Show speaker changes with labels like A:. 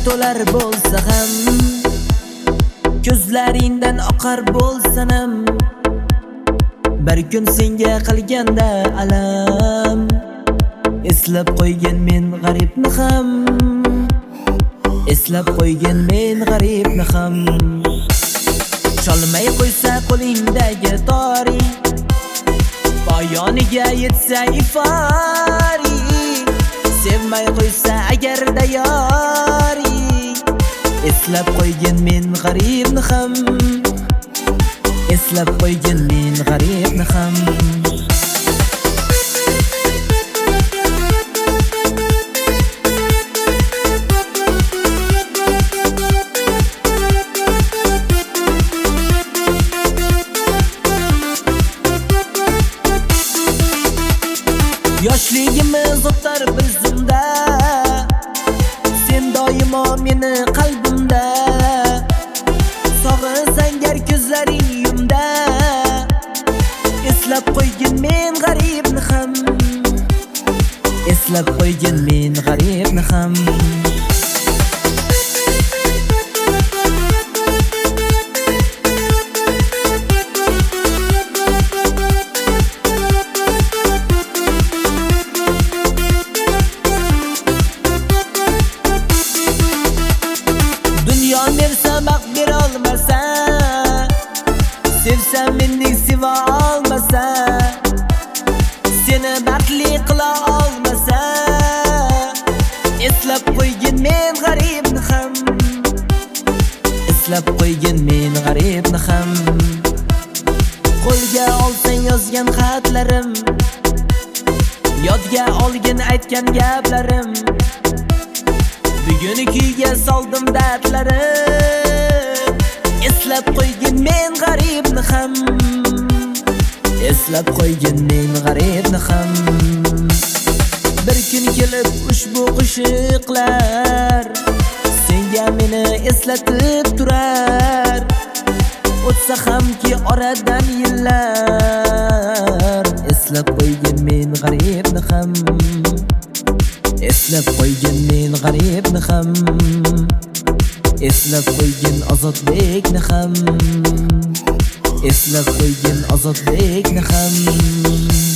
A: to'lar bo'lsa ham, ko'zlaringdan oqar bo'lsanam, bir kun senga qilganda alam, eslab qo'ygin men g'aribni ham, eslab qo'ygin men g'aribni ham. Cholmay qo'ysa qo'lingdagi tori, poyoniga yetsa ifori, sevmay qo'ysa agarda yori, eslab qo'ygin men g'aribni ham, eslab qo'ygin men g'aribni ham. Yoshligimiz o'tar bizimda, sen doimo meni qalbimda, sog'insang gar ko'zlaring yumda, eslab qo'ygin men g'aribni ham, eslab qo'ygin men g'aribni ham. Bersa maq bera olmasa, sevsam mendek seva olmasa, seni baxtli qila olmasa, eslab qo'ygin men g'aribni ham, eslab qo'ygin men g'aribni ham. Qo'lga olsang yozgan xatlarim, yodga olgin aytgan gaplarim, bugun kuyga soldim dardlarim, eslab qo'ygin men g'aribni ham, eslab qo'ygin men g'aribni ham. Bir kun kelib ushbu qo'shiqlar senga meni eslatib turar, o'tsa hamki oradan yillar, eslab qo'ygin men g'aribni ham, eslab qo'ygin men g'aribni ham, eslab qo'ygin Ozodbekni ham, eslab qo'ygin Ozodbekni ham.